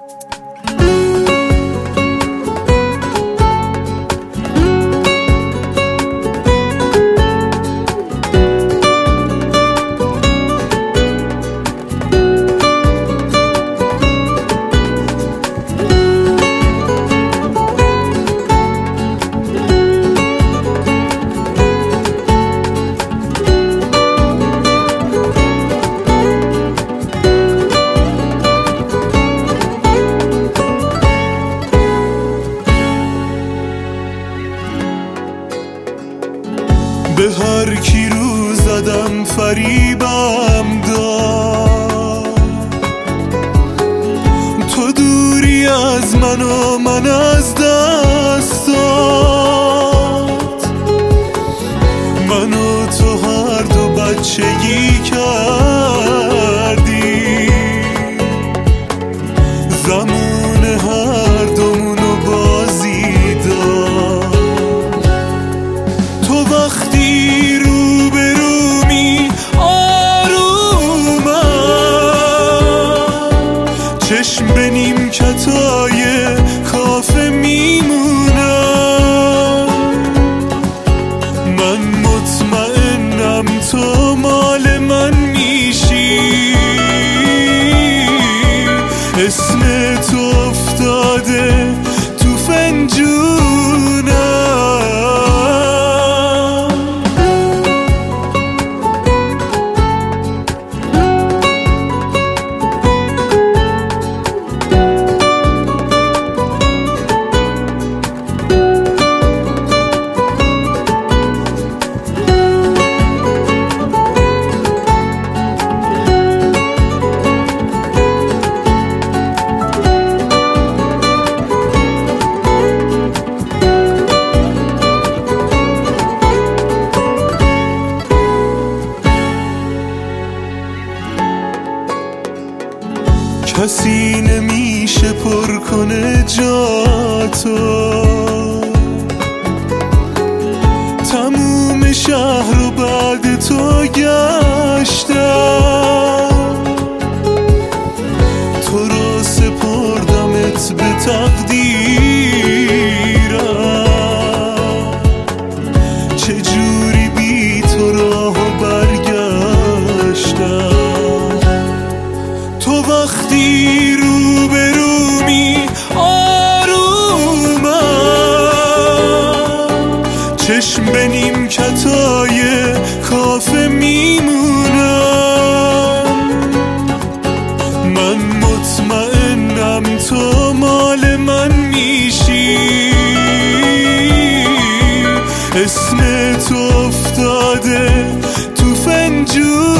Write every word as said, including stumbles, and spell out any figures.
به هر کی رو زدم فریبم داد، تو دوری از من و من از دستات، من و تو هر دو بچگی کردی، زمان هر دومونو بازی داد. تو وقتی رو به رومی آرومم، چشم به نیمکتای کافه میمونم، من مطمئنم تو مال من میشی، اسم تو افتاده تو فنجونم. کسی نمیشه پر کنه جاتو، تموم شهر رو بعد تو گشتم، تو رو سپردمت به تقدیرم، چجوری بی تو راهو برگشتم. تو وقتی رو به رومی آرومم، چشم به نیمکتای کافه میمونم، من مطمئنم تو مال من میشی، اسم تو افتاده تو فنجون.